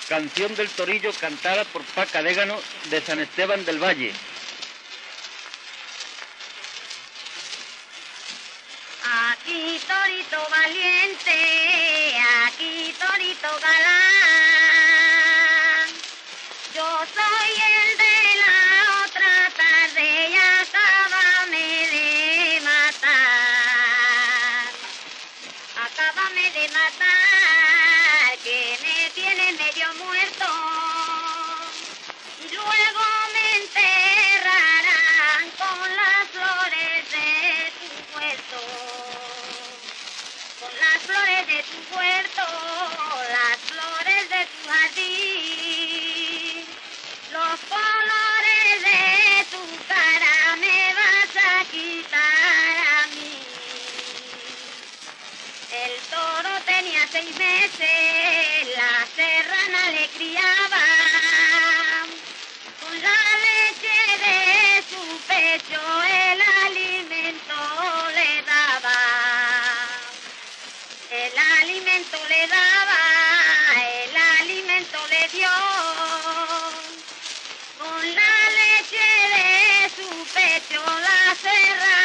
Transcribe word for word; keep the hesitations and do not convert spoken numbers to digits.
Canción del Torillo cantada por Paca Dégano de San Esteban del Valle. Aquí torito valiente, aquí torito galán. Yo soy el de la otra tarde y acábame de matar. Acábame de matar, que me tiene medio muerto. Y luego me enterrarán con las flores de tu huerto. Con las flores de tu huerto, las flores de tu jardín. Los colores de tu cara me vas a quitar a mí. El toro tenía seis meses, la serrana le criaba. Con la leche de su pecho el alimento le daba. El alimento le daba, el alimento le dio. Con la leche de su pecho la serrana